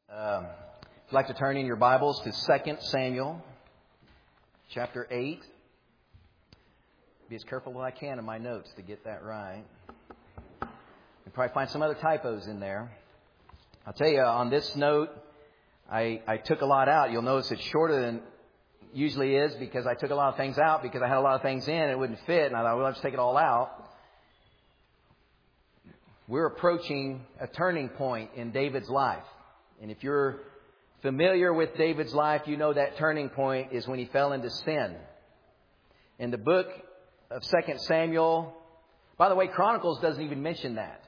If you'd like to turn in your Bibles to 2 Samuel, chapter 8. Be as careful as I can in my notes to get that right. You'll probably find some other typos in there. I'll tell you, on this note, I took a lot out. You'll notice it's shorter than it usually is because I took a lot of things out because I had a lot of things in and it wouldn't fit. And I thought, well, I'll just take it all out. We're approaching a turning point in David's life. And if you're familiar with David's life, you know that turning point is when he fell into sin. In the book of 2 Samuel, by the way, Chronicles doesn't even mention that.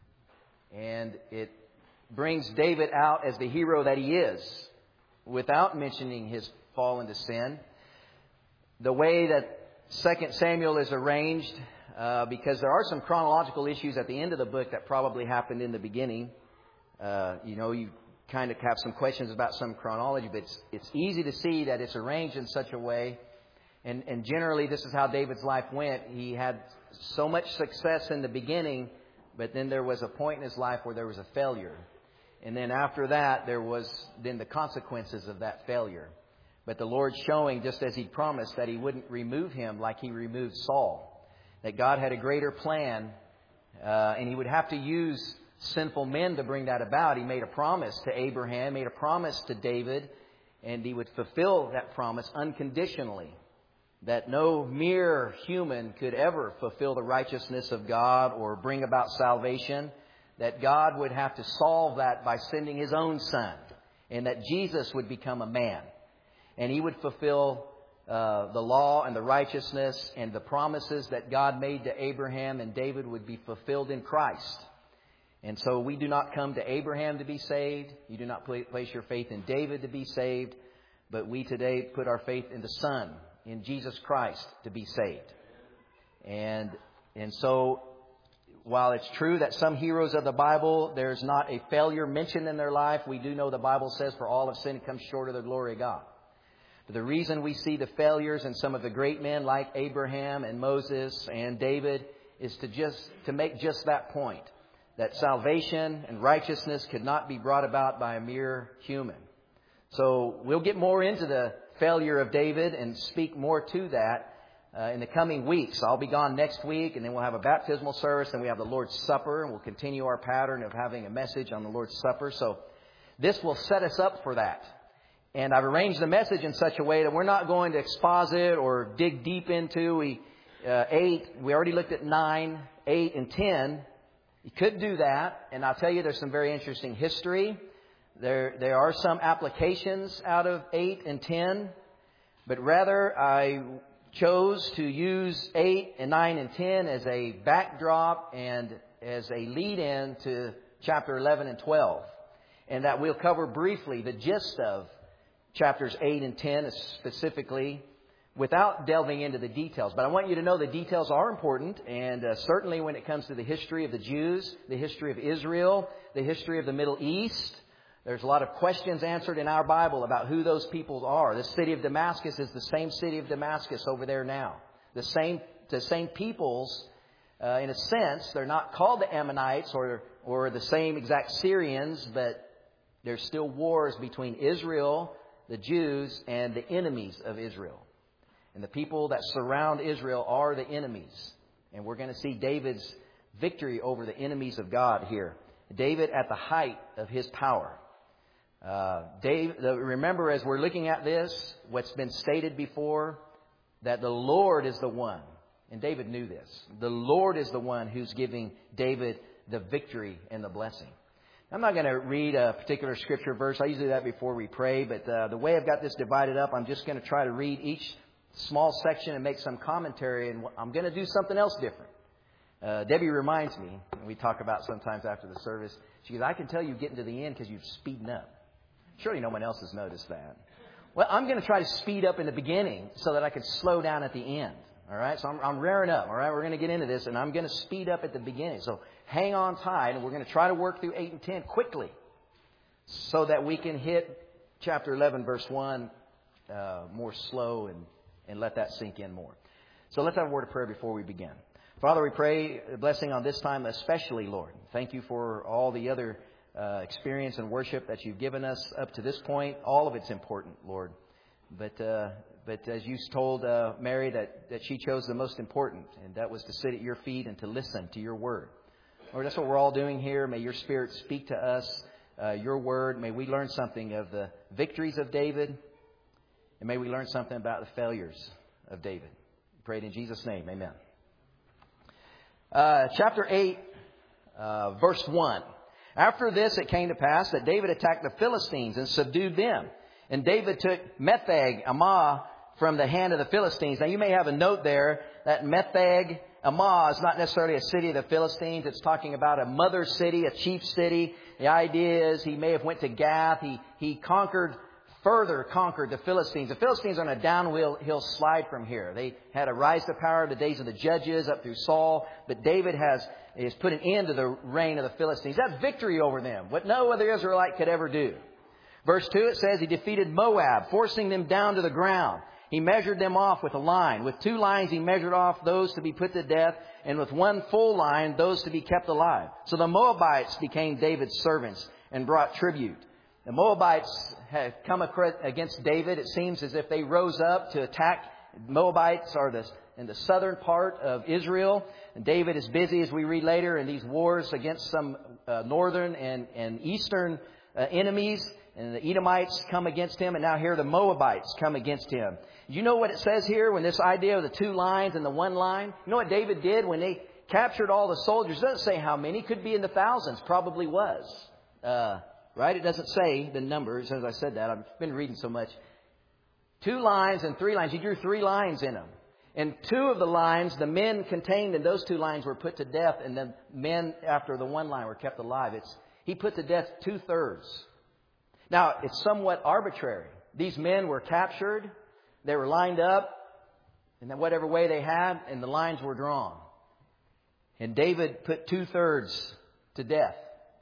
And it brings David out as the hero that he is without mentioning his fall into sin. The way that 2 Samuel is arranged, because there are some chronological issues at the end of the book that probably happened in the beginning. You kind of have some questions about some chronology, but it's easy to see that it's arranged in such a way. And generally, this is how David's life went. He had so much success in the beginning, but then there was a point in his life where there was a failure. And then after that, there was then the consequences of that failure. But the Lord showing, just as He promised, that He wouldn't remove him like He removed Saul. That God had a greater plan, and He would have to use sinful men to bring that about. He made a promise to Abraham, made a promise to David, and He would fulfill that promise unconditionally. That no mere human could ever fulfill the righteousness of God or bring about salvation. That God would have to solve that by sending His own Son. And that Jesus would become a man. And He would fulfill the law and the righteousness and the promises that God made to Abraham and David would be fulfilled in Christ. And so we do not come to Abraham to be saved. You do not place your faith in David to be saved. But we today put our faith in the Son, in Jesus Christ, to be saved. And so while it's true that some heroes of the Bible, there's not a failure mentioned in their life, we do know the Bible says for all have sinned and come short of the glory of God. But the reason we see the failures in some of the great men like Abraham and Moses and David is to make just that point. That salvation and righteousness could not be brought about by a mere human. So we'll get more into the failure of David and speak more to that in the coming weeks. I'll be gone next week, and then we'll have a baptismal service, and we have the Lord's Supper, and we'll continue our pattern of having a message on the Lord's Supper. So this will set us up for that. And I've arranged the message in such a way that we're not going to exposit or dig deep into 8. We already looked at 9, 8, and 10. You could do that, and I'll tell you there's some very interesting history. There are some applications out of 8 and 10, but rather I chose to use 8 and 9 and 10 as a backdrop and as a lead-in to chapter 11 and 12. And that we'll cover briefly the gist of chapters 8 and 10 specifically, without delving into the details. But I want you to know the details are important. And certainly when it comes to the history of the Jews, the history of Israel, the history of the Middle East, there's a lot of questions answered in our Bible about who those people are. The city of Damascus is the same city of Damascus over there now. The same peoples, in a sense, they're not called the Ammonites or the same exact Syrians, but there's still wars between Israel, the Jews, and the enemies of Israel. And the people that surround Israel are the enemies. And we're going to see David's victory over the enemies of God here. David at the height of his power. Remember, as we're looking at this, what's been stated before, that the Lord is the one. And David knew this. The Lord is the one who's giving David the victory and the blessing. I'm not going to read a particular scripture verse. I usually do that before we pray. But the way I've got this divided up, I'm just going to try to read each small section and make some commentary. And I'm going to do something else different. Debbie reminds me, and we talk about sometimes after the service, she goes, I can tell you getting to the end because you're speeding up. Surely no one else has noticed that. Well, I'm going to try to speed up in the beginning so that I can slow down at the end. All right, so I'm rearing up. All right, we're going to get into this, and I'm going to speed up at the beginning. So hang on tight, and we're going to try to work through 8 and 10 quickly so that we can hit chapter 11, verse 1 more slow and let that sink in more. So let's have a word of prayer before we begin. Father, we pray a blessing on this time especially, Lord. Thank you for all the other experience and worship that you've given us up to this point. All of it's important, Lord. But as you told Mary that she chose the most important, and that was to sit at your feet and to listen to your word. Lord, that's what we're all doing here. May your Spirit speak to us, your word. May we learn something of the victories of David, and may we learn something about the failures of David. We pray it in Jesus' name. Amen. Chapter 8, verse 1. After this, it came to pass that David attacked the Philistines and subdued them. And David took Metheg Ammah from the hand of the Philistines. Now, you may have a note there that Metheg Ammah is not necessarily a city of the Philistines. It's talking about a mother city, a chief city. The idea is he may have went to Gath. He further conquered the Philistines. The Philistines are on a downhill slide from here. They had a rise to power in the days of the judges up through Saul. But David has put an end to the reign of the Philistines. That's victory over them, what no other Israelite could ever do. Verse 2, it says he defeated Moab, forcing them down to the ground. He measured them off with a line. With 2 lines he measured off those to be put to death, and with 1 full line those to be kept alive. So the Moabites became David's servants and brought tribute. The Moabites have come against David. It seems as if they rose up to attack. Moabites are in the southern part of Israel. And David is busy, as we read later, in these wars against some northern and eastern enemies. And the Edomites come against him. And now here the Moabites come against him. You know what it says here when this idea of the 2 lines and the 1 line? You know what David did when they captured all the soldiers? It doesn't say how many. Could be in the thousands. Probably was. Right? It doesn't say the numbers. As I said that, I've been reading so much. 2 lines and 3 lines. He drew 3 lines in them. And 2 of the lines, the men contained in those 2 lines were put to death. And the men after the 1 line were kept alive. He put to death 2/3. Now, it's somewhat arbitrary. These men were captured. They were lined up in whatever way they had, and the lines were drawn. And David put 2/3 to death.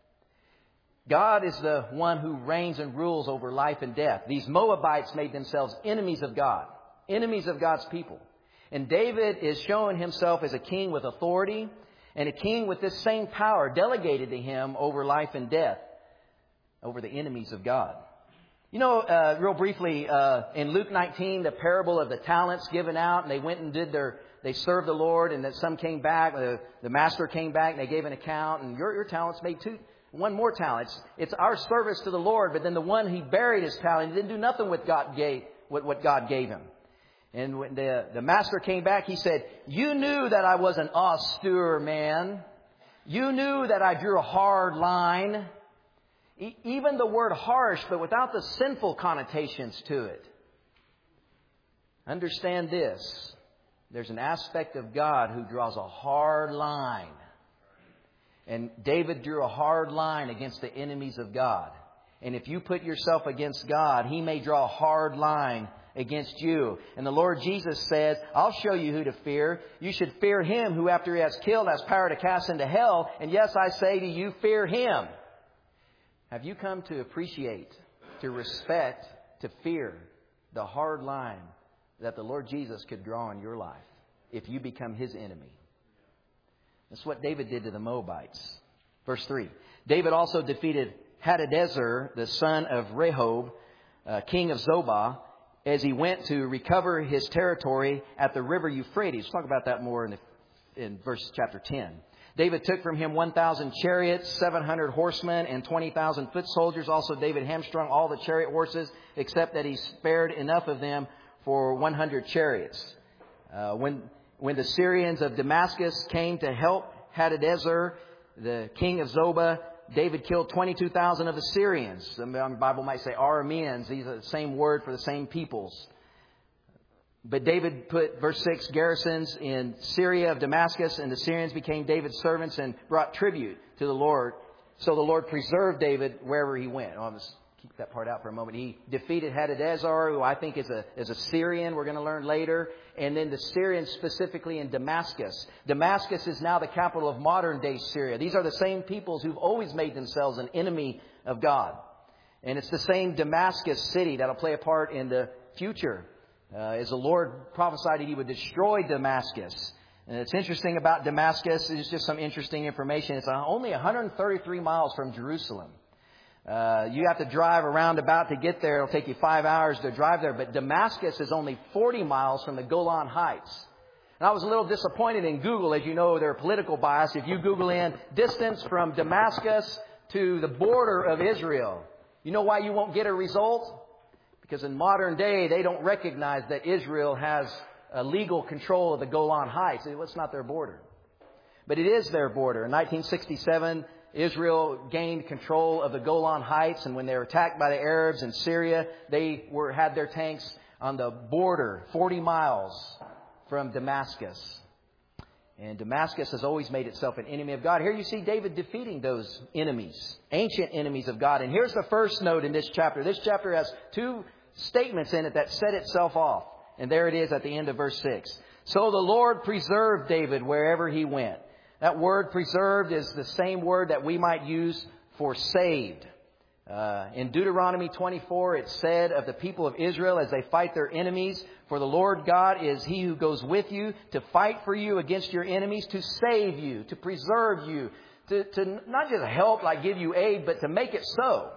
God is the one who reigns and rules over life and death. These Moabites made themselves enemies of God, enemies of God's people. And David is showing himself as a king with authority and a king with this same power delegated to him over life and death, over the enemies of God. You know, real briefly, in Luke 19, the parable of the talents given out, and they went and they served the Lord, and then some came back, the master came back, and they gave an account, and your talents made 1 more talent. It's our service to the Lord, but then the one he buried his talent, he didn't do nothing with what God gave him. And when the master came back, he said, "You knew that I was an austere man. You knew that I drew a hard line." Even the word harsh, but without the sinful connotations to it. Understand this. There's an aspect of God who draws a hard line. And David drew a hard line against the enemies of God. And if you put yourself against God, He may draw a hard line against you. And the Lord Jesus says, "I'll show you who to fear. You should fear Him who after He has killed has power to cast into hell. And yes, I say to you, fear Him." Have you come to appreciate, to respect, to fear the hard line that the Lord Jesus could draw in your life if you become His enemy? That's what David did to the Moabites. Verse 3. David also defeated Hadadezer, the son of Rehob, king of Zobah, as he went to recover his territory at the river Euphrates. We'll talk about that more in verse chapter 10. David took from him 1,000 chariots, 700 horsemen, and 20,000 foot soldiers. Also, David hamstrung all the chariot horses, except that he spared enough of them for 100 chariots. When the Syrians of Damascus came to help Hadadezer, the king of Zobah, David killed 22,000 of the Syrians. The Bible might say Arameans. These are the same word for the same peoples. But David put, verse 6, garrisons in Syria of Damascus, and the Syrians became David's servants and brought tribute to the Lord. So the Lord preserved David wherever he went. I'll just keep that part out for a moment. He defeated Hadadezer, who I think is a Syrian, we're going to learn later. And then the Syrians specifically in Damascus. Damascus is now the capital of modern-day Syria. These are the same peoples who've always made themselves an enemy of God. And it's the same Damascus city that'll play a part in the future. As the Lord prophesied that He would destroy Damascus. And it's interesting about Damascus, it's just some interesting information. It's only 133 miles from Jerusalem. You have to drive around about to get there. It'll take you 5 hours to drive there. But Damascus is only 40 miles from the Golan Heights. And I was a little disappointed in Google. As you know, they're political bias. If you Google in distance from Damascus to the border of Israel, you know why you won't get a result? Because in modern day, they don't recognize that Israel has legal control of the Golan Heights. It's not their border. But it is their border. In 1967, Israel gained control of the Golan Heights. And when they were attacked by the Arabs in Syria, they had their tanks on the border, 40 miles from Damascus. And Damascus has always made itself an enemy of God. Here you see David defeating those enemies, ancient enemies of God. And here's the first note in this chapter. This chapter has two statements in it that set itself off. And there it is at the end of verse 6. So the Lord preserved David wherever he went. That word preserved is the same word that we might use for saved. In Deuteronomy 24, it said of the people of Israel as they fight their enemies, for the Lord God is He who goes with you to fight for you against your enemies, to save you, to preserve you, to not just help, like give you aid, but to make it so.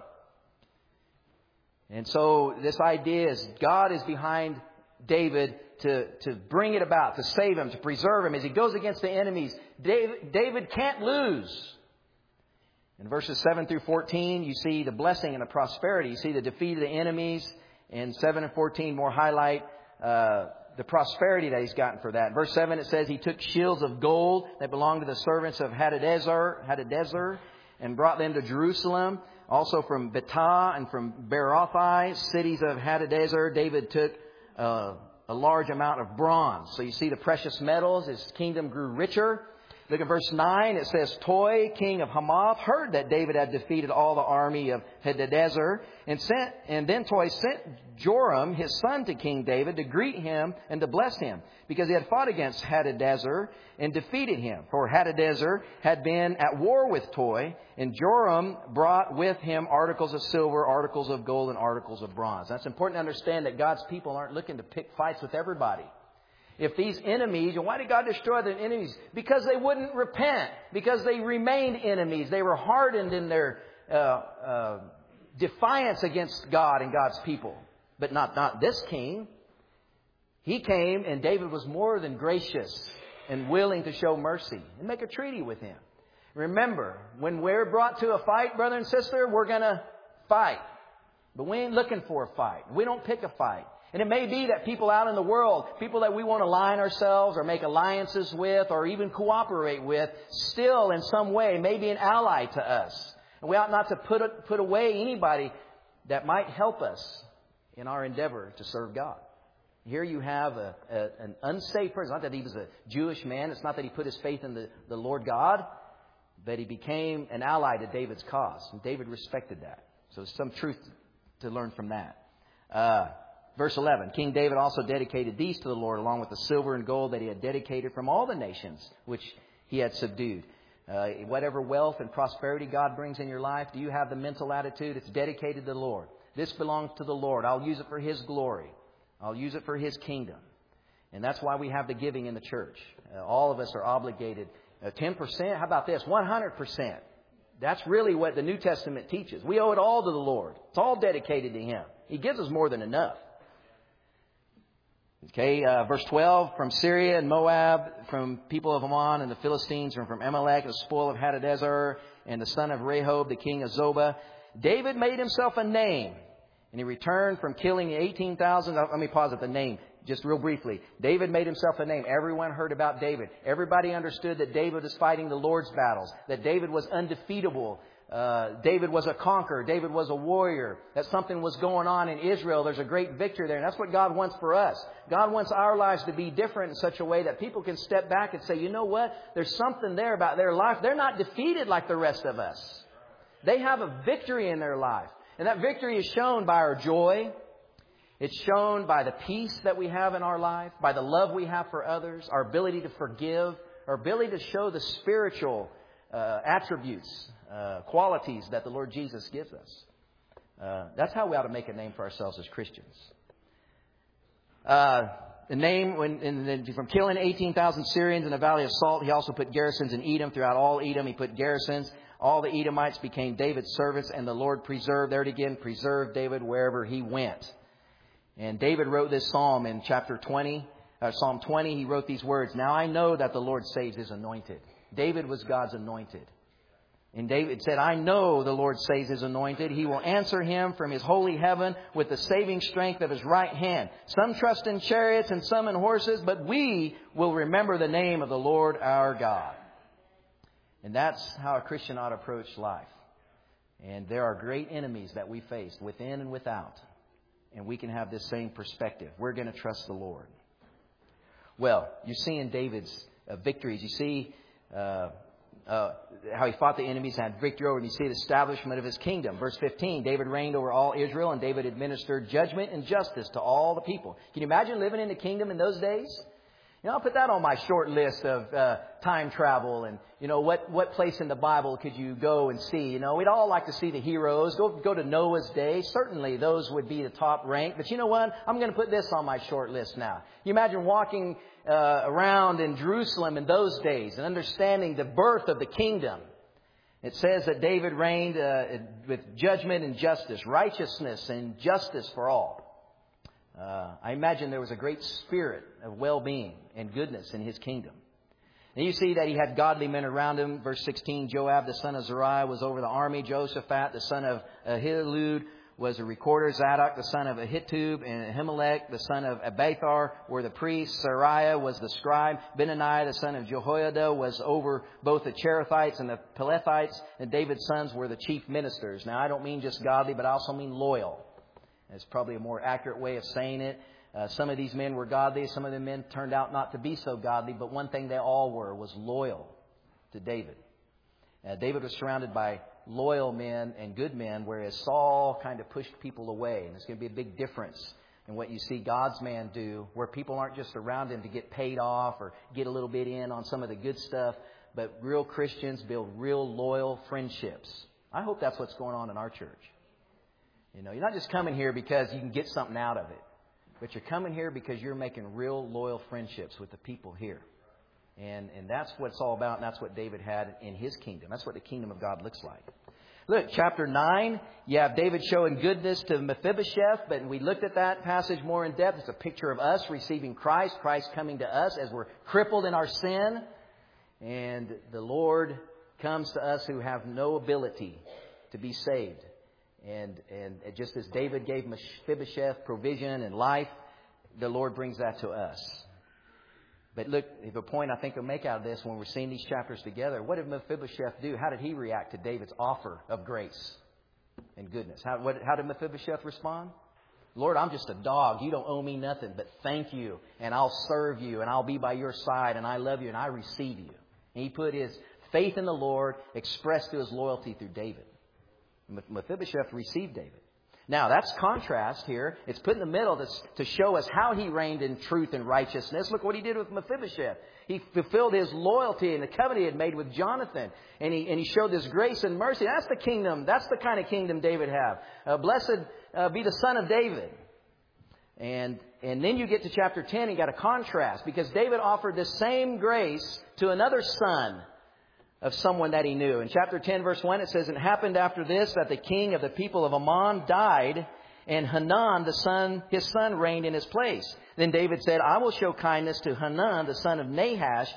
And so this idea is God is behind David to bring it about, to save him, to preserve him. As he goes against the enemies, David can't lose. In verses 7 through 14, you see the blessing and the prosperity. You see the defeat of the enemies. And 7 and 14 more highlight the prosperity that he's gotten for that. In verse 7, it says he took shields of gold that belonged to the servants of Hadadezer and brought them to Jerusalem. Also from Betah and from Berothai, cities of Hadadezer, David took a large amount of bronze. So you see the precious metals. His kingdom grew richer. Look at verse 9. It says, Toi, king of Hamath, heard that David had defeated all the army of Hadadezer, and then Toi sent Joram, his son, to King David to greet him and to bless him, because he had fought against Hadadezer and defeated him. For Hadadezer had been at war with Toi, and Joram brought with him articles of silver, articles of gold, and articles of bronze. That's important to understand that God's people aren't looking to pick fights with everybody. If these enemies, and why did God destroy the enemies? Because they wouldn't repent. Because they remained enemies. They were hardened in their defiance against God and God's people. But not this king. He came and David was more than gracious and willing to show mercy and make a treaty with him. Remember, when we're brought to a fight, brother and sister, we're going to fight. But we ain't looking for a fight. We don't pick a fight. And it may be that people out in the world, people that we want to align ourselves or make alliances with or even cooperate with, still in some way may be an ally to us. And we ought not to put away anybody that might help us in our endeavor to serve God. Here you have an unsaved person. Not that he was a Jewish man. It's not that he put his faith in the Lord God. But he became an ally to David's cause. And David respected that. So there's some truth to learn from that. Verse 11, King David also dedicated these to the Lord along with the silver and gold that he had dedicated from all the nations which he had subdued. Whatever wealth and prosperity God brings in your life, do you have the mental attitude? It's dedicated to the Lord. This belongs to the Lord. I'll use it for His glory. I'll use it for His kingdom. And that's why we have the giving in the church. All of us are obligated. 10%? How about this? 100%. That's really what the New Testament teaches. We owe it all to the Lord. It's all dedicated to Him. He gives us more than enough. Okay, verse 12, from Syria and Moab, from people of Ammon and the Philistines, and from Amalek, the spoil of Hadadezer, and the son of Rehob, the king of Zobah. David made himself a name, and he returned from killing 18,000. Let me pause at the name, just real briefly. David made himself a name. Everyone heard about David. Everybody understood that David was fighting the Lord's battles, that David was undefeatable. David was a conqueror. David was a warrior. That something was going on in Israel. There's a great victory there. And that's what God wants for us. God wants our lives to be different in such a way that people can step back and say, you know what? There's something there about their life. They're not defeated like the rest of us. They have a victory in their life. And that victory is shown by our joy. It's shown by the peace that we have in our life, by the love we have for others, our ability to forgive, our ability to show the spiritual attributes, qualities that the Lord Jesus gives us. That's how we ought to make a name for ourselves as Christians. The name, from killing 18,000 Syrians in the Valley of Salt, he also put garrisons in Edom. Throughout all Edom, he put garrisons. All the Edomites became David's servants, and the Lord preserved, there it again, preserved David wherever he went. And David wrote this psalm in chapter 20, Psalm 20. He wrote these words, "Now I know that the Lord saves His anointed." David was God's anointed. And David said, "I know the Lord saves His anointed. He will answer him from His holy heaven with the saving strength of His right hand. Some trust in chariots and some in horses, but we will remember the name of the Lord our God." And that's how a Christian ought to approach life. And there are great enemies that we face within and without. And we can have this same perspective. We're going to trust the Lord. Well, you're seeing David's victories. You see how he fought the enemies and had victory over them. You see the establishment of his kingdom. Verse 15, David reigned over all Israel, and David administered judgment and justice to all the people. Can you imagine living in the kingdom in those days? You know, I'll put that on my short list of time travel and, you know, what place in the Bible could you go and see? You know, we'd all like to see the heroes. Go to Noah's day. Certainly those would be the top rank. But you know what? I'm going to put this on my short list now. You imagine walking around in Jerusalem in those days and understanding the birth of the kingdom. It says that David reigned with judgment and justice, righteousness and justice for all. I imagine there was a great spirit of well-being and goodness in his kingdom. And you see that he had godly men around him. Verse 16, Joab, the son of Zeruiah, was over the army. Jehoshaphat, the son of Ahilud, was a recorder. Zadok, the son of Ahitub, and Ahimelech, the son of Abiathar, were the priests. Seraiah was the scribe. Benaniah, the son of Jehoiada, was over both the Cherethites and the Pelethites. And David's sons were the chief ministers. Now, I don't mean just godly, but I also mean loyal. It's probably a more accurate way of saying it. Some of these men were godly. Some of the men turned out not to be so godly. But one thing they all were was loyal to David. David was surrounded by loyal men and good men, whereas Saul kind of pushed people away. And there's going to be a big difference in what you see God's man do, where people aren't just around him to get paid off or get a little bit in on some of the good stuff, but real Christians build real loyal friendships. I hope that's what's going on in our church. You know, you're not just coming here because you can get something out of it, but you're coming here because you're making real loyal friendships with the people here. And that's what it's all about, and that's what David had in his kingdom. That's what the kingdom of God looks like. Look, chapter 9, you have David showing goodness to Mephibosheth, but we looked at that passage more in depth. It's a picture of us receiving Christ, Christ coming to us as we're crippled in our sin, and the Lord comes to us who have no ability to be saved. And just as David gave Mephibosheth provision and life, the Lord brings that to us. But look, the point I think we'll make out of this when we're seeing these chapters together, what did Mephibosheth do? How did he react to David's offer of grace and goodness? How did Mephibosheth respond? Lord, I'm just a dog. You don't owe me nothing, but thank you, and I'll serve you, and I'll be by your side, and I love you, and I receive you. And he put his faith in the Lord, expressed through his loyalty through David. Mephibosheth received David. Now, that's contrast here. It's put in the middle to show us how he reigned in truth and righteousness. Look what he did with Mephibosheth. He fulfilled his loyalty and the covenant he had made with Jonathan. And he showed this grace and mercy. That's the kingdom. That's the kind of kingdom David had. Blessed be the son of David. And then you get to chapter 10, you got a contrast. Because David offered the same grace to another son of someone that he knew. In chapter 10, verse 1, it says, "It happened after this that the king of the people of Ammon died, and Hanun, his son, reigned in his place. Then David said, I will show kindness to Hanun, the son of Nahash,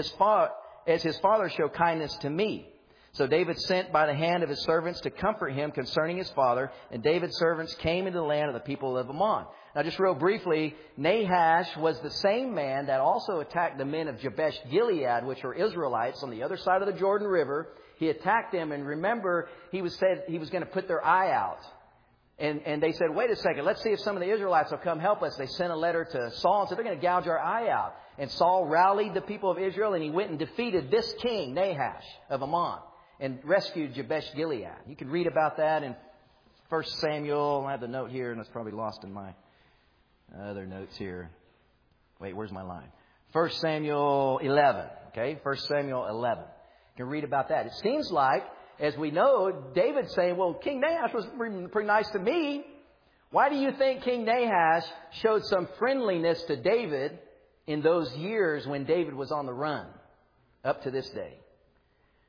as his father showed kindness to me. So David sent by the hand of his servants to comfort him concerning his father, and David's servants came into the land of the people of Ammon." Now, just real briefly, Nahash was the same man that also attacked the men of Jabesh Gilead, which are Israelites on the other side of the Jordan River. He attacked them, and remember, he said he was going to put their eye out. And they said, wait a second, let's see if some of the Israelites will come help us. They sent a letter to Saul and said, they're going to gouge our eye out. And Saul rallied the people of Israel, and he went and defeated this king, Nahash of Ammon, and rescued Jabesh Gilead. You can read about that in 1 Samuel. I have the note here, and it's probably lost in my other notes here. Wait, where's my line? 1 Samuel 11. Okay, 1 Samuel 11. You can read about that. It seems like, as we know, David's saying, well, King Nahash was pretty nice to me. Why do you think King Nahash showed some friendliness to David in those years when David was on the run up to this day?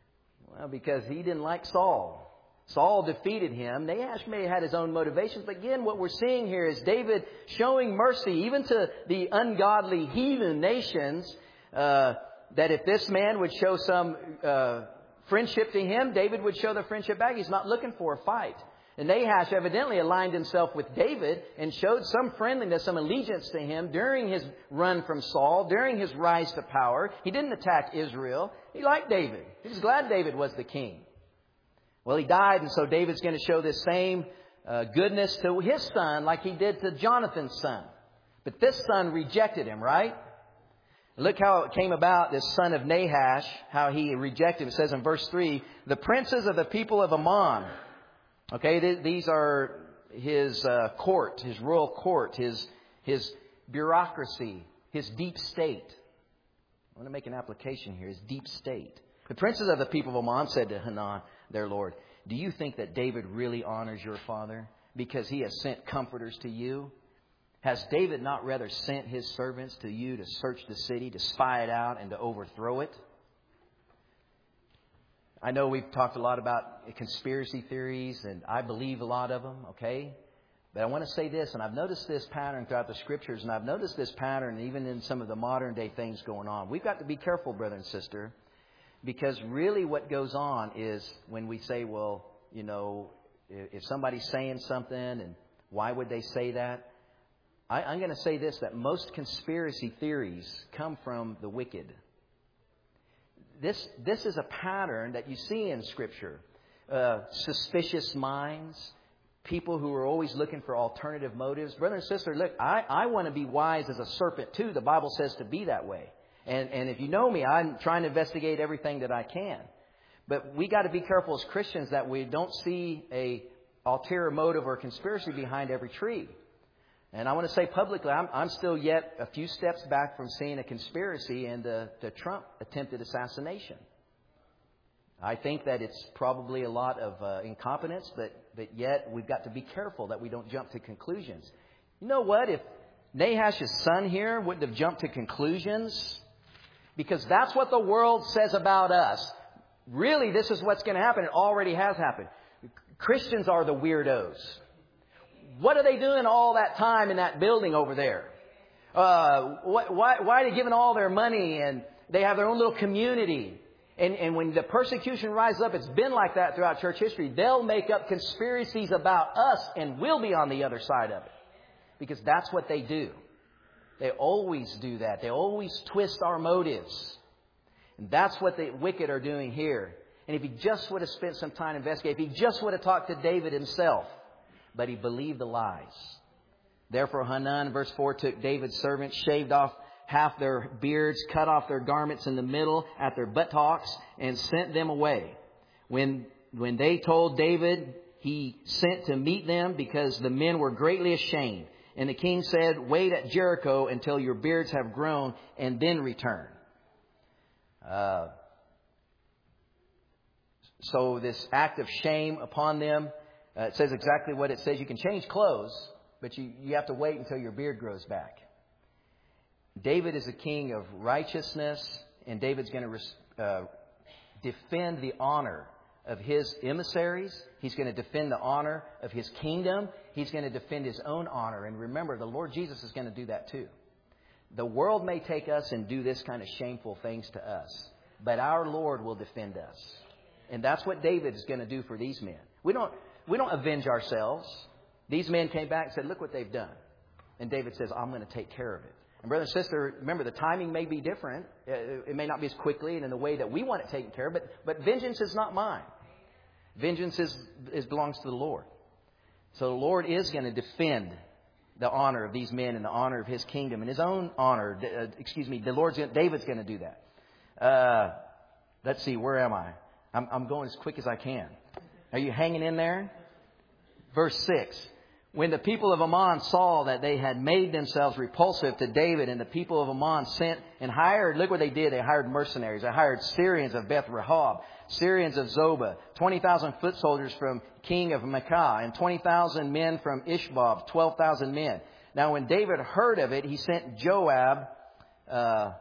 Well, because he didn't like Saul. Saul defeated him. Nahash may have had his own motivations, but again, what we're seeing here is David showing mercy even to the ungodly heathen nations, that if this man would show some friendship to him, David would show the friendship back. He's not looking for a fight. And Nahash evidently aligned himself with David and showed some friendliness, some allegiance to him during his run from Saul, during his rise to power. He didn't attack Israel. He liked David. He was glad David was the king. Well, he died, and so David's going to show this same goodness to his son like he did to Jonathan's son. But this son rejected him, right? Look how it came about, this son of Nahash, how he rejected him. It says in verse 3, the princes of the people of Ammon. Okay, these are his court, his royal court, his bureaucracy, his deep state. I want to make an application here, his deep state. The princes of the people of Ammon said to Hanun, their Lord, do you think that David really honors your father because he has sent comforters to you? Has David not rather sent his servants to you to search the city, to spy it out, and to overthrow it? I know we've talked a lot about conspiracy theories, and I believe a lot of them, okay? But I want to say this, and I've noticed this pattern throughout the Scriptures, and I've noticed this pattern even in some of the modern day things going on. We've got to be careful, brother and sister, because really what goes on is when we say, well, you know, if somebody's saying something, and why would they say that? I'm going to say this, that most conspiracy theories come from the wicked. This is a pattern that you see in Scripture. Suspicious minds, people who are always looking for alternative motives. Brother and sister, look, I want to be wise as a serpent too. The Bible says to be that way. And if you know me, I'm trying to investigate everything that I can. But we got to be careful as Christians that we don't see a ulterior motive or conspiracy behind every tree. And I want to say publicly, I'm still yet a few steps back from seeing a conspiracy in the Trump attempted assassination. I think that it's probably a lot of incompetence, but yet we've got to be careful that we don't jump to conclusions. You know what? If Nahash's son here wouldn't have jumped to conclusions, because that's what the world says about us. Really, this is what's going to happen. It already has happened. Christians are the weirdos. What are they doing all that time in that building over there? Why are they giving all their money, and they have their own little community? And when the persecution rises up, it's been like that throughout church history. They'll make up conspiracies about us, and we'll be on the other side of it. Because that's what they do. They always do that. They always twist our motives. And that's what the wicked are doing here. And if he just would have spent some time investigating, if he just would have talked to David himself, but he believed the lies. Therefore Hanun, verse 4, took David's servants, shaved off half their beards, cut off their garments in the middle at their buttocks, and sent them away. When they told David, he sent to meet them because the men were greatly ashamed. And the king said, wait at Jericho until your beards have grown and then return. So this act of shame upon them, it says exactly what it says. You can change clothes, but you have to wait until your beard grows back. David is a king of righteousness, and David's going to defend the honor of his emissaries. He's going to defend the honor of his kingdom. He's going to defend his own honor. And remember, the Lord Jesus is going to do that too. The world may take us and do this kind of shameful things to us, but our Lord will defend us. And that's what David is going to do for these men. We don't avenge ourselves. These men came back and said, look what they've done. And David says, I'm going to take care of it. And brother and sister, remember, the timing may be different. It may not be as quickly and in the way that we want it taken care of, but vengeance is not mine. Vengeance belongs to the Lord. So the Lord is going to defend the honor of these men and the honor of his kingdom and his own honor. David's going to do that. Let's see, where am I? I'm going as quick as I can. Are you hanging in there? Verse 6. When the people of Ammon saw that they had made themselves repulsive to David, and the people of Ammon sent and hired, look what they did. They hired mercenaries. They hired Syrians of Beth Rehob, Syrians of Zobah, 20,000 foot soldiers from king of Maacah, and 20,000 men from Ishbob, 12,000 men. Now when David heard of it, he sent Joab,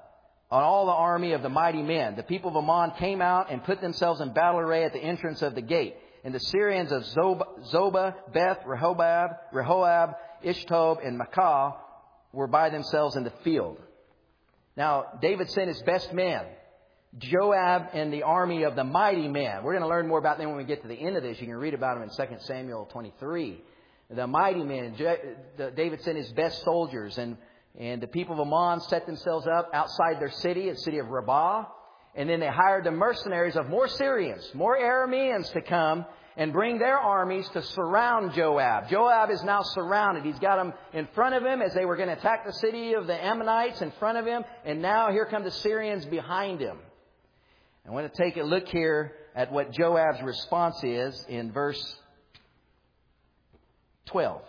on all the army of the mighty men. The people of Ammon came out and put themselves in battle array at the entrance of the gate. And the Syrians of Zobah, Beth, Rehoab, Ishtob, and Makkah were by themselves in the field. Now, David sent his best men, Joab and the army of the mighty men. We're going to learn more about them when we get to the end of this. You can read about them in 2 Samuel 23. The mighty men, David sent his best soldiers, and the people of Ammon set themselves up outside their city, the city of Rabbah. And then they hired the mercenaries of more Syrians, more Arameans to come and bring their armies to surround Joab. Joab is now surrounded. He's got them in front of him as they were going to attack the city of the Ammonites in front of him. And now here come the Syrians behind him. I want to take a look here at what Joab's response is in verse 12.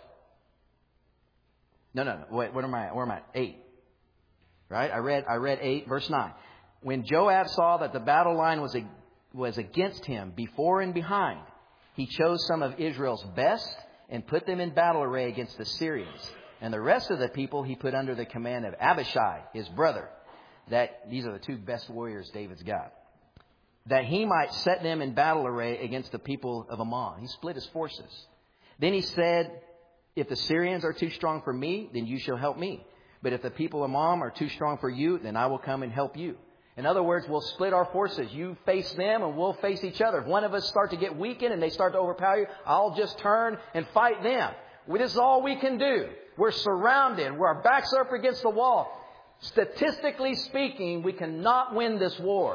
No. Wait, where am I at? 8. Right? I read 8, verse 9. When Joab saw that the battle line was against him before and behind, he chose some of Israel's best and put them in battle array against the Syrians. And the rest of the people he put under the command of Abishai, his brother. These are the 2 best warriors David's got. That he might set them in battle array against the people of Ammon. He split his forces. Then he said, if the Syrians are too strong for me, then you shall help me. But if the people of Ammon are too strong for you, then I will come and help you. In other words, we'll split our forces. You face them and we'll face each other. If one of us start to get weakened and they start to overpower you, I'll just turn and fight them. This is all we can do. We're surrounded. Our backs are up against the wall. Statistically speaking, we cannot win this war.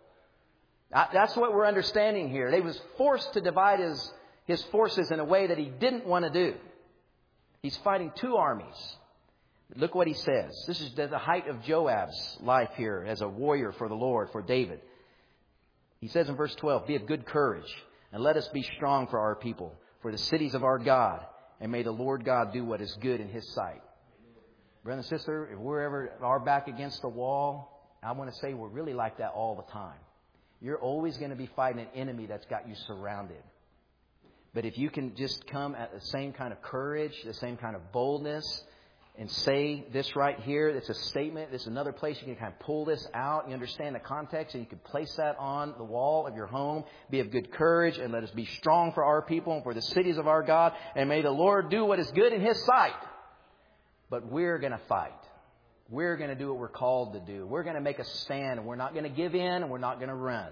That's what we're understanding here. They was forced to divide his forces in a way that he didn't want to do. He's fighting 2 armies. Look what he says. This is the height of Joab's life here as a warrior for the Lord, for David. He says in verse 12, be of good courage and let us be strong for our people, for the cities of our God, and may the Lord God do what is good in His sight. Brother and sister, if we're ever our back against the wall, I want to say we're really like that all the time. You're always going to be fighting an enemy that's got you surrounded. But if you can just come at the same kind of courage, the same kind of boldness, and say this right here, it's a statement. It's another place you can kind of pull this out. You understand the context, and you can place that on the wall of your home. Be of good courage, and let us be strong for our people and for the cities of our God. And may the Lord do what is good in His sight. But we're going to fight. We're going to do what we're called to do. We're going to make a stand, and we're not going to give in, and we're not going to run.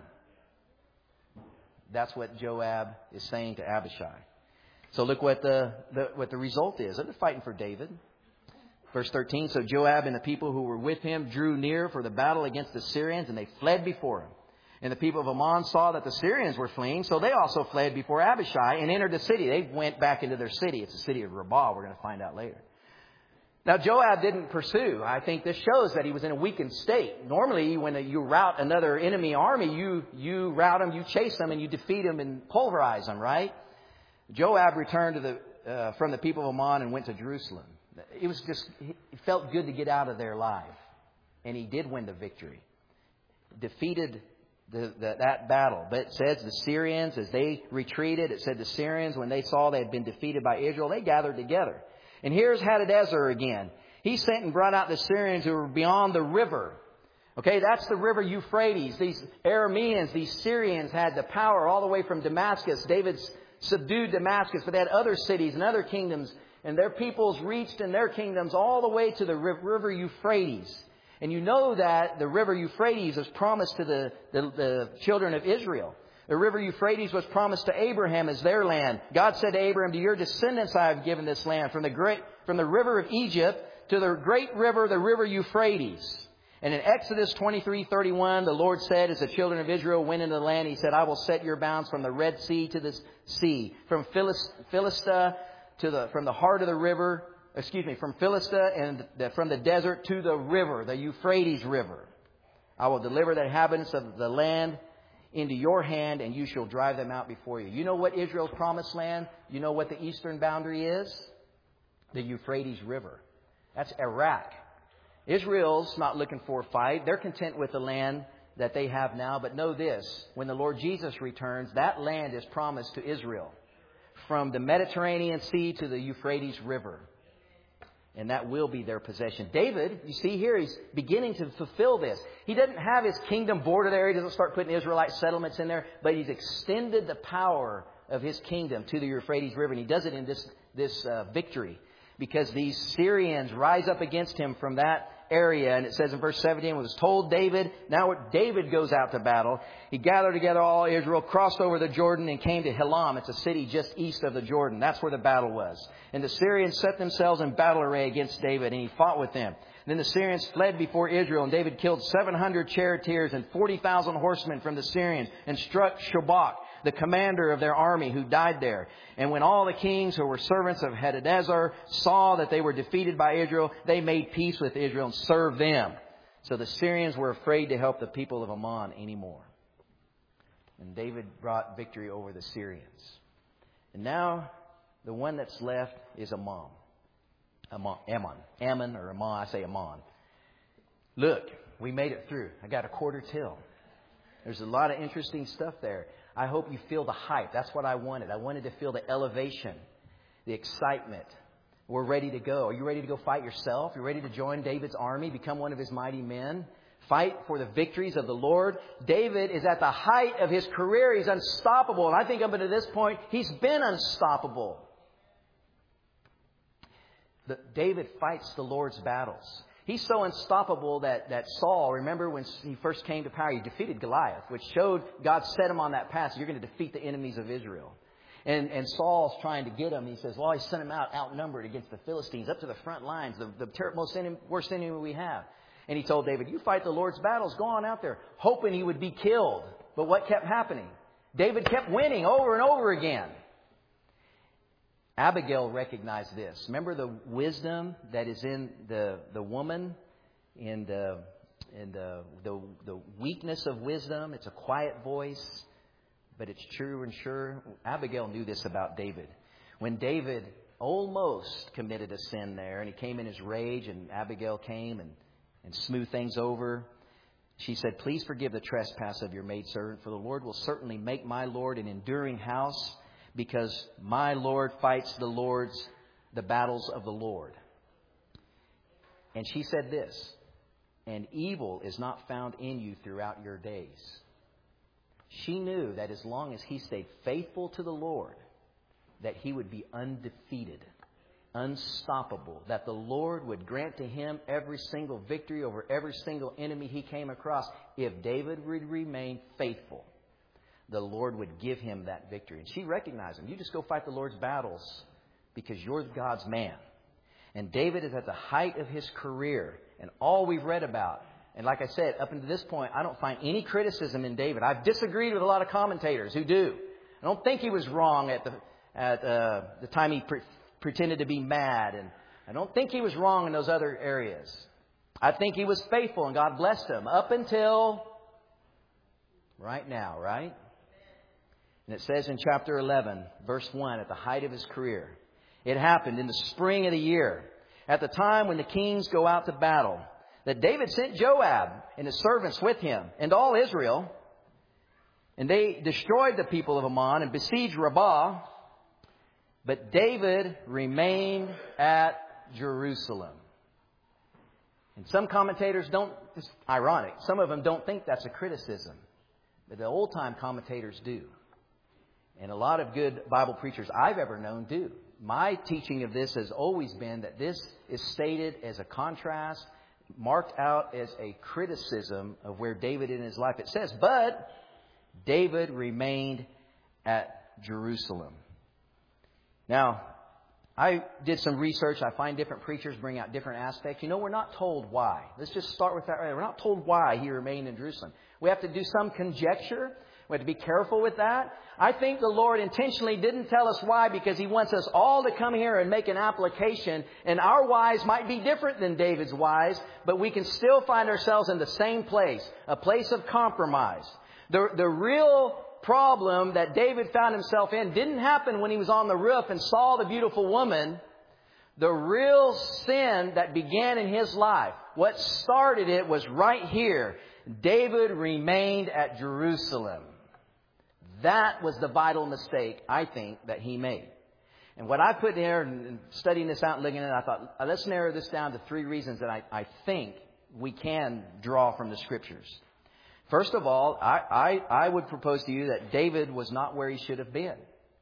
That's what Joab is saying to Abishai. So look what the result is. They're fighting for David. Verse 13, so Joab and the people who were with him drew near for the battle against the Syrians, and they fled before him. And the people of Ammon saw that the Syrians were fleeing, so they also fled before Abishai and entered the city. They went back into their city. It's the city of Rabbah. We're going to find out later. Now, Joab didn't pursue. I think this shows that he was in a weakened state. Normally, when you rout another enemy army, you rout them, you chase them, and you defeat them and pulverize them, right? Joab returned from the people of Ammon and went to Jerusalem. It felt good to get out of there alive. And he did win the victory. Defeated that battle. But it says the Syrians, as they retreated, it said the Syrians, when they saw they had been defeated by Israel, they gathered together. And here's Hadadezer again. He sent and brought out the Syrians who were beyond the river. Okay, that's the river Euphrates. These Arameans, these Syrians had the power all the way from Damascus. David's subdued Damascus, but they had other cities and other kingdoms. And their peoples reached in their kingdoms all the way to the river Euphrates. And you know that the river Euphrates was promised to the children of Israel. The river Euphrates was promised to Abraham as their land. God said to Abraham, to your descendants I have given this land, from the river of Egypt to the great river, the river Euphrates. And in Exodus 23:31, the Lord said, as the children of Israel went into the land, He said, I will set your bounds from the Red Sea to the sea, from Philistia from the heart of the river, from Philistia and from the desert to the river, the Euphrates River. I will deliver the inhabitants of the land into your hand, and you shall drive them out before you. You know what Israel's promised land? You know what the eastern boundary is? The Euphrates River. That's Iraq. Israel's not looking for a fight. They're content with the land that they have now. But know this, when the Lord Jesus returns, that land is promised to Israel. From the Mediterranean Sea to the Euphrates River. And that will be their possession. David, you see here, he's beginning to fulfill this. He doesn't have his kingdom border there. He doesn't start putting Israelite settlements in there. But he's extended the power of his kingdom to the Euphrates River. And he does it in this victory. Because these Syrians rise up against him from that area. And it says in verse 17, it was told David, now David goes out to battle. He gathered together all Israel, crossed over the Jordan, and came to Helam. It's a city just east of the Jordan. That's where the battle was. And the Syrians set themselves in battle array against David, and he fought with them. Then the Syrians fled before Israel, and David killed 700 charioteers and 40,000 horsemen from the Syrians, and struck Shobach, the commander of their army, who died there. And when all the kings who were servants of Hadadezer saw that they were defeated by Israel, they made peace with Israel and served them. So the Syrians were afraid to help the people of Ammon anymore. And David brought victory over the Syrians. And now the one that's left is Ammon. I say Ammon. Look, we made it through. I got a quarter till. There's a lot of interesting stuff there. I hope you feel the hype. That's what I wanted. I wanted to feel the elevation, the excitement. We're ready to go. Are you ready to go fight yourself? You're ready to join David's army, become one of his mighty men, fight for the victories of the Lord? David is at the height of his career. He's unstoppable. And I think up to this point, he's been unstoppable. David fights the Lord's battles. He's so unstoppable that Saul, remember when he first came to power, he defeated Goliath, which showed God set him on that path. You're going to defeat the enemies of Israel. And Saul's trying to get him. He says, well, he sent him out outnumbered against the Philistines, up to the front lines, the worst enemy we have. And he told David, you fight the Lord's battles. Go on out there, hoping he would be killed. But what kept happening? David kept winning over and over again. Abigail recognized this. Remember the wisdom that is in the woman, and the weakness of wisdom. It's a quiet voice, but it's true and sure. Abigail knew this about David. When David almost committed a sin there, and he came in his rage, and Abigail came and smoothed things over, she said, please forgive the trespass of your maidservant, for the Lord will certainly make my Lord an enduring house, because my Lord fights the battles of the Lord. And she said this, and evil is not found in you throughout your days. She knew that as long as he stayed faithful to the Lord, that he would be undefeated, unstoppable, that the Lord would grant to him every single victory over every single enemy he came across. If David would remain faithful, the Lord would give him that victory. And she recognized him. You just go fight the Lord's battles because you're God's man. And David is at the height of his career. And all we've read about, and like I said, up until this point, I don't find any criticism in David. I've disagreed with a lot of commentators who do. I don't think he was wrong at the time he pretended to be mad. And I don't think he was wrong in those other areas. I think he was faithful and God blessed him up until right now, right? And it says in chapter 11, verse 1, at the height of his career, it happened in the spring of the year, at the time when the kings go out to battle, that David sent Joab and his servants with him and all Israel. And they destroyed the people of Ammon and besieged Rabbah. But David remained at Jerusalem. And some commentators don't, it's ironic, some of them don't think that's a criticism. But the old-time commentators do. And a lot of good Bible preachers I've ever known do. My teaching of this has always been that this is stated as a contrast, marked out as a criticism of where David in his life. It says, but David remained at Jerusalem. Now, I did some research. I find different preachers bring out different aspects. We're not told why. Let's just start with that right. We're not told why he remained in Jerusalem. We have to do some conjecture. We have to be careful with that. I think the Lord intentionally didn't tell us why, because he wants us all to come here and make an application. And our whys might be different than David's whys, but we can still find ourselves in the same place, a place of compromise. The real problem that David found himself in didn't happen when he was on the roof and saw the beautiful woman. The real sin that began in his life, what started it, was right here. David remained at Jerusalem. That was the vital mistake, I think, that he made. And what I put there and studying this out and looking at it, I thought, let's narrow this down to 3 reasons that I think we can draw from the Scriptures. First of all, I would propose to you that David was not where he should have been.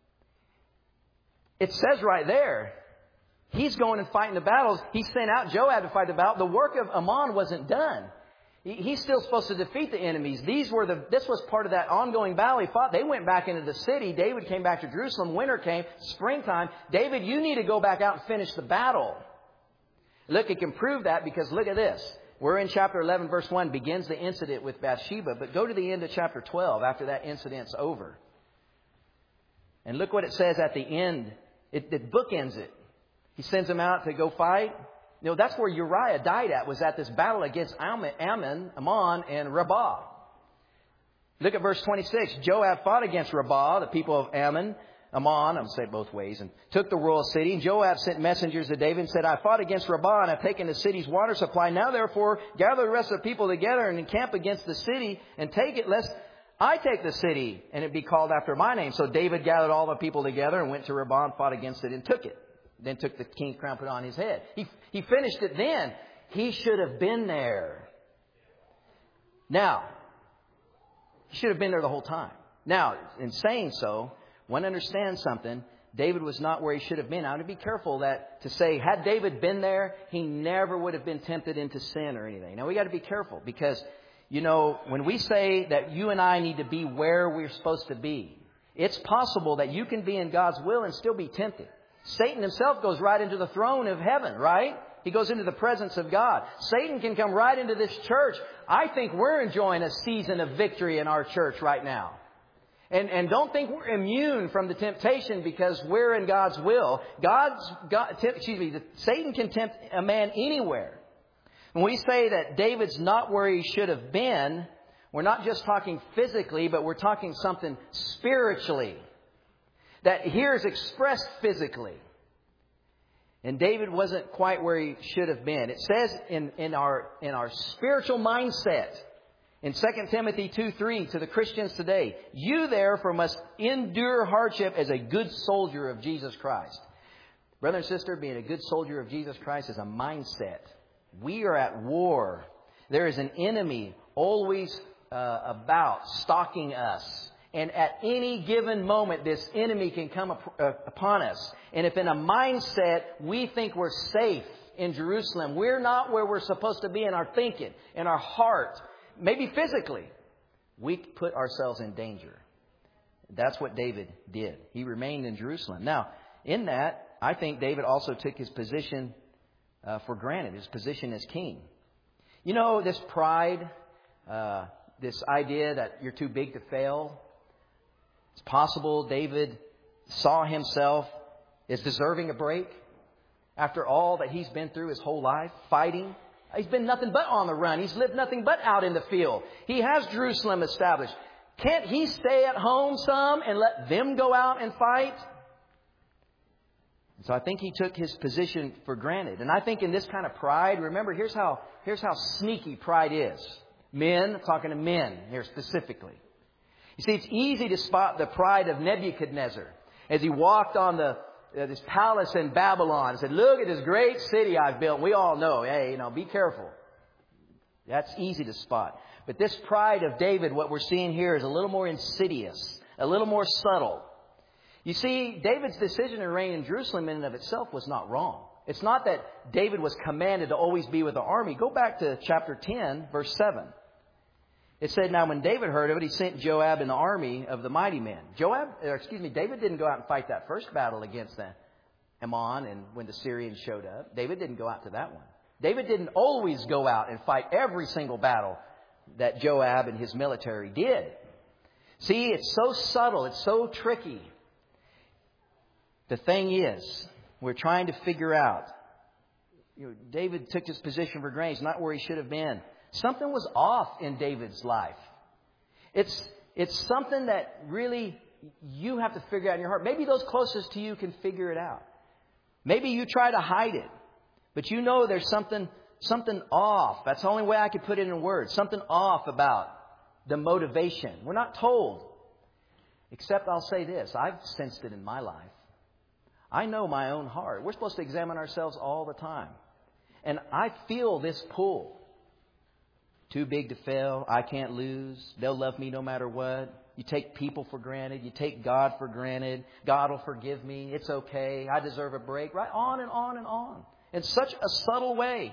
It says right there, he's going and fighting the battles. He sent out Joab to fight the battle. The work of Ammon wasn't done. He's still supposed to defeat the enemies. This was part of that ongoing battle he fought. They went back into the city. David came back to Jerusalem. Winter came. Springtime. David, you need to go back out and finish the battle. Look, it can prove that because look at this. We're in chapter 11, verse 1. Begins the incident with Bathsheba. But go to the end of chapter 12 after that incident's over. And look what it says at the end. It bookends it. He sends them out to go fight. You know, that's where Uriah died at, was at this battle against Ammon, and Rabbah. Look at verse 26. Joab fought against Rabbah, the people of Ammon, I'm going to say it both ways, and took the royal city. And Joab sent messengers to David and said, I fought against Rabbah and I've taken the city's water supply. Now, therefore, gather the rest of the people together and encamp against the city and take it, lest I take the city and it be called after my name. So David gathered all the people together and went to Rabbah and fought against it and took it. Then took the king's crown, put it on his head. He finished it then. He should have been there. Now, he should have been there the whole time. Now, in saying so, one understands something. David was not where he should have been. I want to be careful to say, had David been there, he never would have been tempted into sin or anything. Now, we got to be careful because, you know, when we say that you and I need to be where we're supposed to be, it's possible that you can be in God's will and still be tempted. Satan himself goes right into the throne of heaven, right? He goes into the presence of God. Satan can come right into this church. I think we're enjoying a season of victory in our church right now. And don't think we're immune from the temptation because we're in God's will. Satan can tempt a man anywhere. When we say that David's not where he should have been, we're not just talking physically, but we're talking something spiritually. That here is expressed physically. And David wasn't quite where he should have been. It says in our spiritual mindset, in 2 Timothy 2:3 to the Christians today, you therefore must endure hardship as a good soldier of Jesus Christ. Brother and sister, being a good soldier of Jesus Christ is a mindset. We are at war. There is an enemy always about stalking us. And at any given moment, this enemy can come upon us. And if in a mindset we think we're safe in Jerusalem, we're not where we're supposed to be in our thinking, in our heart, maybe physically, we put ourselves in danger. That's what David did. He remained in Jerusalem. Now, in that, I think David also took his position for granted, his position as king. You know, this pride, this idea that you're too big to fail. It's possible David saw himself as deserving a break after all that he's been through his whole life, fighting. He's been nothing but on the run. He's lived nothing but out in the field. He has Jerusalem established. Can't he stay at home some and let them go out and fight? So I think he took his position for granted. And I think in this kind of pride, remember, here's how sneaky pride is. Men, I'm talking to men here specifically. You see, it's easy to spot the pride of Nebuchadnezzar as he walked on this palace in Babylon and said, look at this great city I've built. We all know, hey, be careful. That's easy to spot. But this pride of David, what we're seeing here is a little more insidious, a little more subtle. You see, David's decision to reign in Jerusalem in and of itself was not wrong. It's not that David was commanded to always be with the army. Go back to chapter 10, verse 7. It said, now when David heard of it, he sent Joab and the army of the mighty men. David didn't go out and fight that first battle against Ammon and when the Syrians showed up. David didn't go out to that one. David didn't always go out and fight every single battle that Joab and his military did. See, it's so subtle. It's so tricky. The thing is, we're trying to figure out. David took his position for granted. He's not where he should have been. Something was off in David's life. It's something that really you have to figure out in your heart. Maybe those closest to you can figure it out. Maybe you try to hide it. But you know there's something off. That's the only way I could put it in words. Something off about the motivation. We're not told. Except I'll say this. I've sensed it in my life. I know my own heart. We're supposed to examine ourselves all the time. And I feel this pull. Too big to fail. I can't lose. They'll love me no matter what. You take people for granted. You take God for granted. God will forgive me. It's okay. I deserve a break. Right on and on and on. In such a subtle way.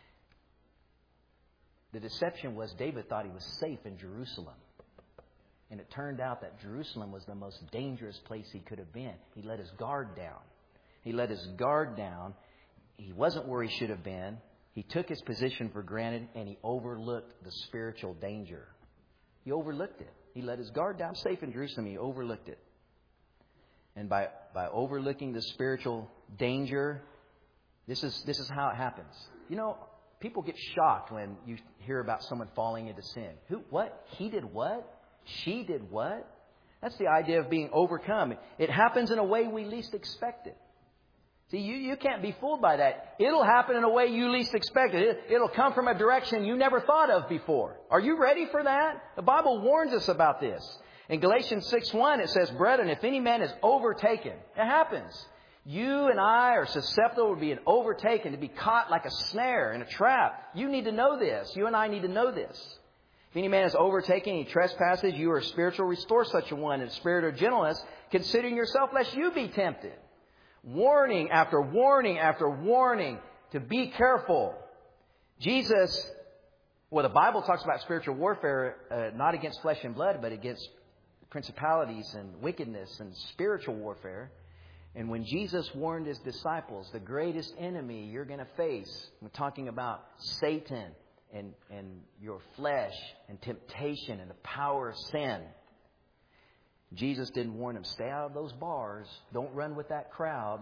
The deception was David thought he was safe in Jerusalem. And it turned out that Jerusalem was the most dangerous place he could have been. He let his guard down. He let his guard down. He wasn't where he should have been. He took his position for granted and he overlooked the spiritual danger. He overlooked it. He let his guard down. Safe in Jerusalem, he overlooked it. And by overlooking the spiritual danger, this is how it happens. You know, people get shocked when you hear about someone falling into sin. Who? What? He did what? She did what? That's the idea of being overcome. It happens in a way we least expect it. See, you can't be fooled by that. It'll happen in a way you least expect it. It'll come from a direction you never thought of before. Are you ready for that? The Bible warns us about this. In Galatians 6:1, it says, "Brethren, if any man is overtaken," it happens. You and I are susceptible to being overtaken, to be caught like a snare in a trap. You need to know this. You and I need to know this. If any man is overtaken, he trespasses, you are spiritual, restore such a one in spirit of gentleness, considering yourself lest you be tempted. Warning after warning after warning to be careful. Jesus, well, the Bible talks about spiritual warfare, not against flesh and blood, but against principalities and wickedness and spiritual warfare. And when Jesus warned his disciples, the greatest enemy you're going to face, we're talking about Satan and your flesh and temptation and the power of sin. Jesus didn't warn them, stay out of those bars. Don't run with that crowd.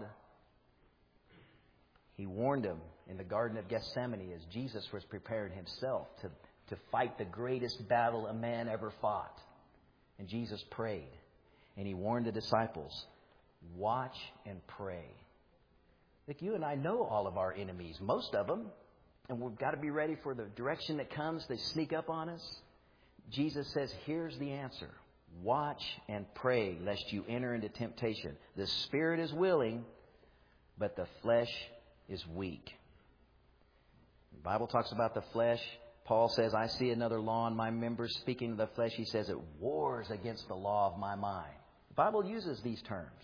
He warned them in the Garden of Gethsemane as Jesus was preparing himself to fight the greatest battle a man ever fought. And Jesus prayed. And he warned the disciples, watch and pray. Look, you and I know all of our enemies, most of them. And we've got to be ready for the direction that comes. They sneak up on us. Jesus says, here's the answer. Watch and pray lest you enter into temptation. The spirit is willing, but the flesh is weak. The Bible talks about the flesh. Paul says, I see another law in my members. Speaking of the flesh, he says it wars against the law of my mind. The Bible uses these terms.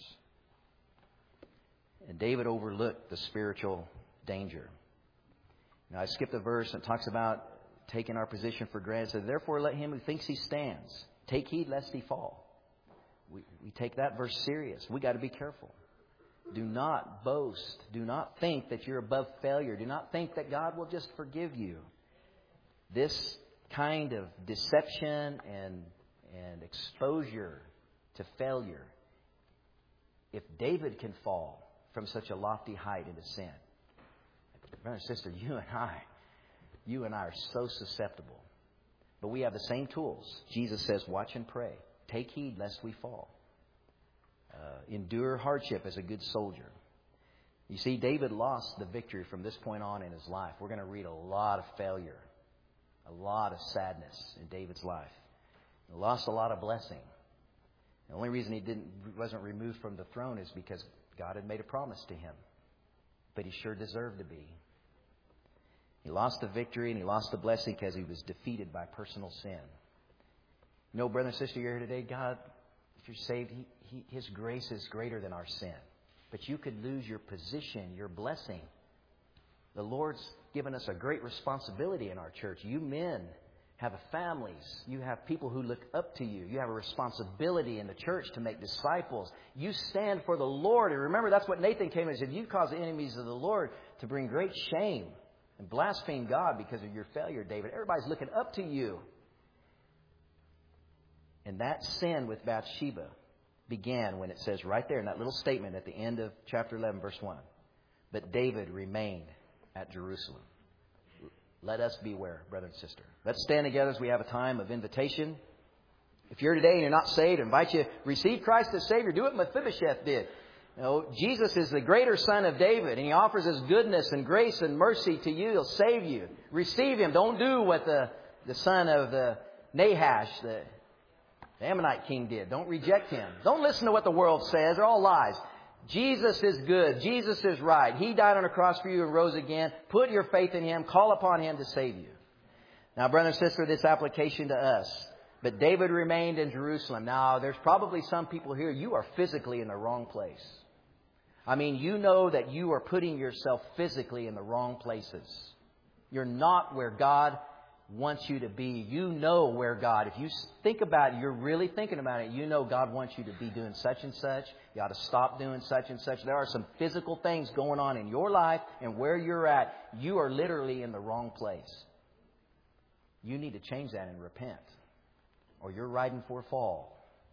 And David overlooked the spiritual danger. Now, I skipped a verse that talks about taking our position for granted. So, therefore, let him who thinks he stands take heed lest he fall. We take that verse serious. We got to be careful. Do not boast. Do not think that you're above failure. Do not think that God will just forgive you. This kind of deception and exposure to failure, if David can fall from such a lofty height into sin, brother and sister, you and I are so susceptible. But we have the same tools. Jesus says, watch and pray. Take heed lest we fall. Endure hardship as a good soldier. You see, David lost the victory from this point on in his life. We're going to read a lot of failure, a lot of sadness in David's life. He lost a lot of blessing. The only reason he wasn't removed from the throne is because God had made a promise to him. But he sure deserved to be. He lost the victory and he lost the blessing because he was defeated by personal sin. You know, brother and sister, you're here today. God, if you're saved, His grace is greater than our sin. But you could lose your position, your blessing. The Lord's given us a great responsibility in our church. You men have families. You have people who look up to you. You have a responsibility in the church to make disciples. You stand for the Lord. And remember, that's what Nathan came and said. You cause the enemies of the Lord to bring great shame and blaspheme God because of your failure, David. Everybody's looking up to you. And that sin with Bathsheba began when it says right there in that little statement at the end of chapter 11, verse 1. But David remained at Jerusalem. Let us beware, brother and sister. Let's stand together as we have a time of invitation. If you're today and you're not saved, I invite you to receive Christ as Savior. Do what Mephibosheth did. You know, Jesus is the greater son of David, and He offers His goodness and grace and mercy to you. He'll save you. Receive Him. Don't do what the son of the Nahash, the Ammonite king, did. Don't reject him. Don't listen to what the world says. They're all lies. Jesus is good. Jesus is right. He died on a cross for you and rose again. Put your faith in Him. Call upon Him to save you. Now, brother and sister, this application to us. But David remained in Jerusalem. Now, there's probably some people here, you are physically in the wrong place. I mean, you know that you are putting yourself physically in the wrong places. You're not where God wants you to be. You know where God, if you think about it, you're really thinking about it, you know God wants you to be doing such and such. You ought to stop doing such and such. There are some physical things going on in your life and where you're at. You are literally in the wrong place. You need to change that and repent, or you're riding for a fall.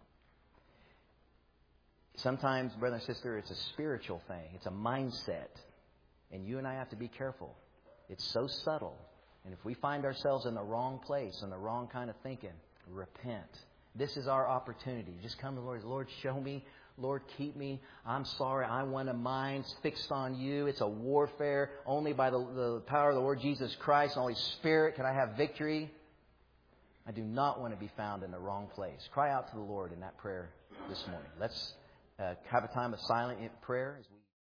Sometimes, brother and sister, it's a spiritual thing. It's a mindset. And you and I have to be careful. It's so subtle. And if we find ourselves in the wrong place, in the wrong kind of thinking, repent. This is our opportunity. Just come to the Lord. Lord, show me. Lord, keep me. I'm sorry. I want a mind fixed on you. It's a warfare. Only by the power of the Lord Jesus Christ, the Holy Spirit, can I have victory. I do not want to be found in the wrong place. Cry out to the Lord in that prayer this morning. Let's have a time of silent prayer as we